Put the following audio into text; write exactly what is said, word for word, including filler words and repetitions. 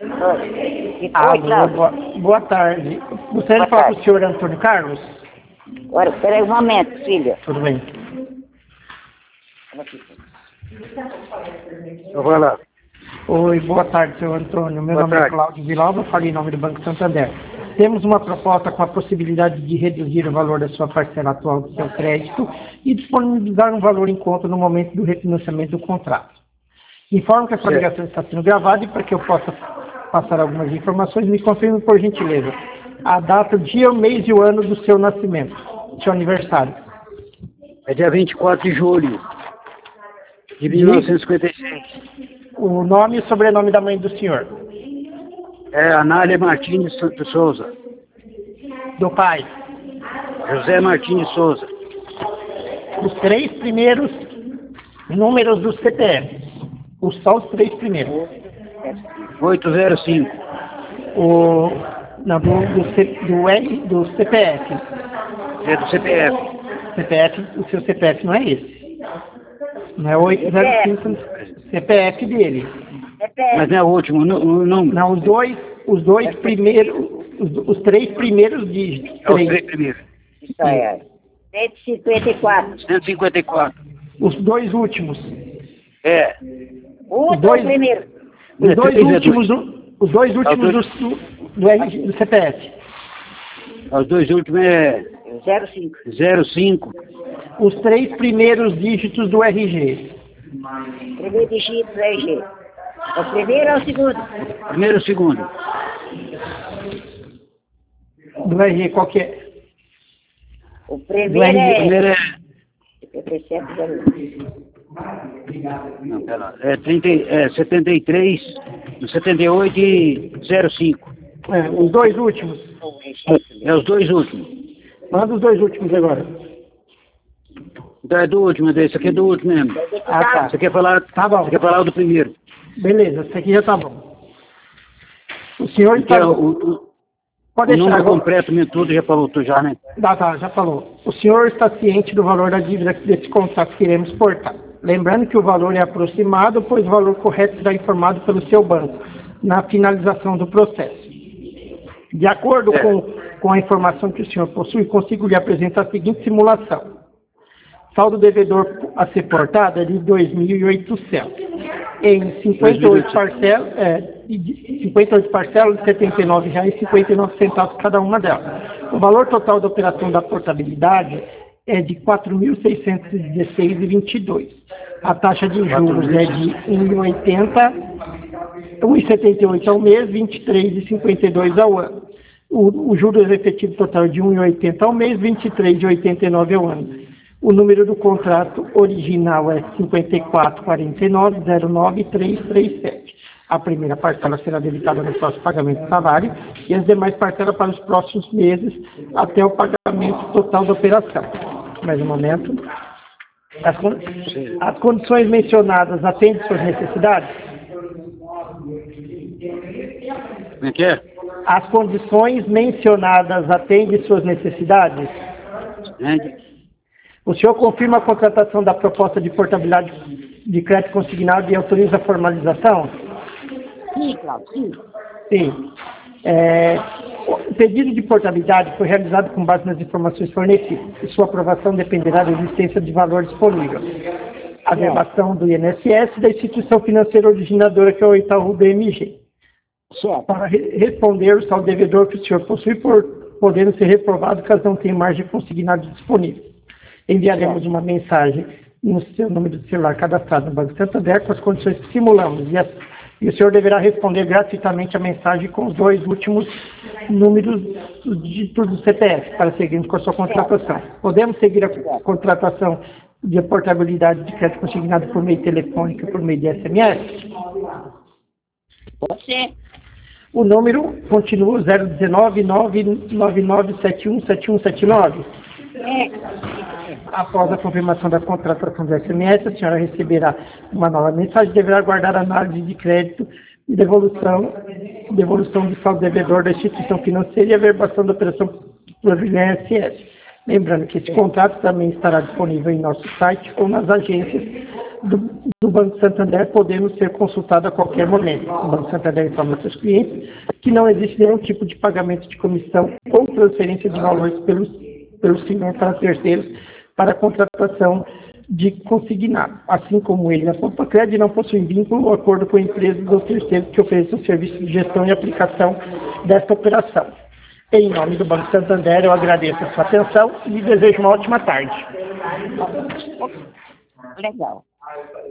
Oi. Ah, Oi, Cláudio. boa, boa tarde. Gostaria de falar com o senhor Antônio Carlos? Ora, espera aí um momento, filha. Tudo bem. Vai lá. Oi, boa tarde, senhor Antônio. Meu Boa nome tarde. é Cláudio Vilauba, falei em nome do Banco Santander. Temos uma proposta com a possibilidade de reduzir o valor da sua parcela atual do seu crédito e disponibilizar um valor em conta no momento do refinanciamento do contrato. Informo que essa Certo. ligação está sendo gravada e para que eu possa passar algumas informações, me confirme por gentileza a data, o dia, o mês e o ano do seu nascimento, seu aniversário. É dia vinte e quatro de julho de De- mil novecentos e cinquenta e seis. O nome e o sobrenome da mãe do senhor. É Anália Martins de Souza. Do pai. José Martins de Souza. Os três primeiros números do C P F. Os, só os três primeiros. oitocentos e cinco. O, não, do, do, C, do, R, do C P F. É do C P F. C P F. O seu C P F não é esse. Não é oitocentos e cinco, C P F dele. Mas não é o último o número. Não, os dois, os dois primeiros, os, os três primeiros dígitos. É os Três. três primeiros. Isso aí. cento e cinquenta e quatro. cento e cinquenta e quatro. Os dois últimos. É. O dois- primeiro. Os dois Três é últimos, do- os dois últimos dois- do, do, R G do C P F. Os dois últimos é zero cinco. zero cinco. Os três primeiros dígitos do R G. Primeiro dígito do R G. O primeiro ou o segundo? Primeiro e segundo. Do R G, qual que é? O Do primeiro R G. é... Primeiro é. cinquenta e sete zero um. Não, pera. É, trinta, e- é setenta e três, setenta e oito e zero cinco. É, os dois últimos. É os dois últimos. Manda os dois últimos agora. Então é do último, esse aqui é do último mesmo. Ah, tá. Você quer falar, Tá bom. você quer falar do primeiro? Beleza, esse aqui já tá bom. O senhor Que é está... o, o, Pode o deixar número agora. completo, mesmo tudo, já falou tu já, né? Tá, tá, já falou. O senhor está ciente do valor da dívida desse contrato que iremos portar. Lembrando que o valor é aproximado, pois o valor correto será informado pelo seu banco na finalização do processo. De acordo É. com, com a informação que o senhor possui, consigo lhe apresentar a seguinte simulação. Saldo devedor a ser portado é de dois mil e oitocentos. Em cinquenta e oito parcelas, é, de cinquenta e oito parcelas de setenta e nove reais e cinquenta e nove centavos cada uma delas. O valor total da operação da portabilidade é de quatro mil seiscentos e dezesseis reais e vinte e dois centavos. A taxa de juros é de um vírgula oitenta, um vírgula setenta e oito ao mês, vinte e três vírgula cinquenta e dois ao ano. O, o juros efetivo total é de um vírgula oitenta ao mês, vinte e três vírgula oitenta e nove ao ano. O número do contrato original é cinquenta e quatro quarenta e nove zero nove três três sete. A primeira parcela será debitada no próximo pagamento do salário e as demais parcelas para os próximos meses até o pagamento total da operação. Mais um momento. As, con- as condições mencionadas atendem suas necessidades? Como é que é? As condições mencionadas atendem suas necessidades? É, O senhor confirma a contratação da proposta de portabilidade de crédito consignado e autoriza a formalização? Sim, Cláudio, sim. Sim. É, o pedido de portabilidade foi realizado com base nas informações fornecidas e sua aprovação dependerá da existência de valor disponível. A verbação do I N S S e da instituição financeira originadora, que é o Itaú B M G. Certo. Para re- responder o saldo devedor que o senhor possui, por, podendo ser reprovado caso não tenha margem consignada disponível. Enviaremos uma mensagem no seu número de celular cadastrado no Banco Santander com as condições que simulamos e, as, e o senhor deverá responder gratuitamente a mensagem com os dois últimos números dos dígitos do C P F para seguirmos com a sua contratação. Podemos seguir a contratação de portabilidade de crédito consignado por meio telefônico e por meio de S M S? Pode ser. O número continua zero um nove nove nove nove sete um sete um sete nove. É. Após a confirmação da contratação do S M S, a senhora receberá uma nova mensagem e deverá aguardar análise de crédito e devolução, devolução do saldo devedor da instituição financeira e a verbação da operação por I N S S. Lembrando que esse contrato também estará disponível em nosso site ou nas agências do, do Banco Santander, podendo ser consultado a qualquer momento. O Banco Santander informa seus clientes que não existe nenhum tipo de pagamento de comissão ou transferência de valores pelo, pelo senhor para terceiros para a contratação de consignado, assim como ele na Pompacred não possui vínculo ou acordo com empresas ou terceiros que ofereçam serviço de gestão e aplicação desta operação. Em nome do Banco Santander, eu agradeço a sua atenção e desejo uma ótima tarde. Legal.